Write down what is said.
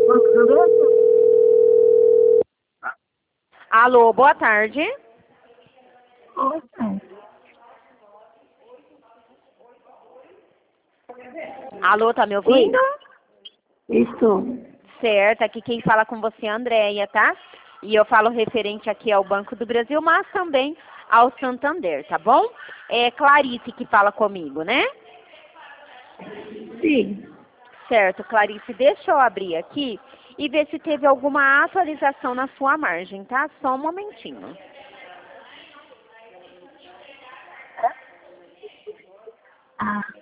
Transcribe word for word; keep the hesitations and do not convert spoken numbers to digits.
Alô, boa tarde. Boa tarde. Alô, tá me ouvindo? Estou. Certo, aqui quem fala com você é a Andréia, tá? E eu falo referente aqui ao Banco do Brasil, mas também ao Santander, tá bom? É Clarice que fala comigo, né? Sim. Certo, Clarice, deixa eu abrir aqui e ver se teve alguma atualização na sua margem, tá? Só um momentinho. Ah.